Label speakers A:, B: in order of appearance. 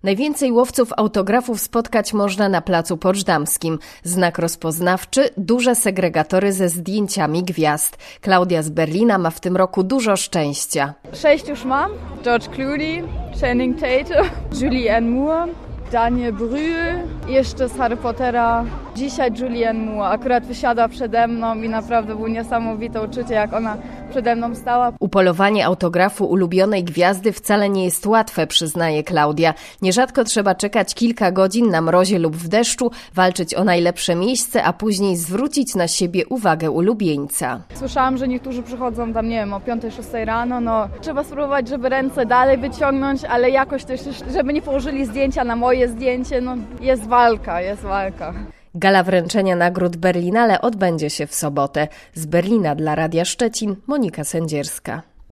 A: Najwięcej łowców autografów spotkać można na Placu Poczdamskim. Znak rozpoznawczy, duże segregatory ze zdjęciami gwiazd. Klaudia z Berlina ma w tym roku dużo szczęścia.
B: 6 już mam. George Clooney, Channing Tatum, Julianne Moore, Daniel Brühl, jeszcze z Harry Pottera. Dzisiaj Julianne Moore akurat wysiadła przede mną i naprawdę było niesamowite uczucie, jak ona przede mną stała.
A: Upolowanie autografu ulubionej gwiazdy wcale nie jest łatwe, przyznaje Klaudia. Nierzadko trzeba czekać kilka godzin na mrozie lub w deszczu, walczyć o najlepsze miejsce, a później zwrócić na siebie uwagę ulubieńca.
B: Słyszałam, że niektórzy przychodzą tam, nie wiem, o 5-6 rano. Trzeba spróbować, żeby ręce dalej wyciągnąć, ale jakoś też, żeby nie położyli zdjęcia na moje zdjęcie. Jest walka.
A: Gala wręczenia nagród Berlinale odbędzie się w sobotę. Z Berlina dla Radia Szczecin Monika Sędzierska.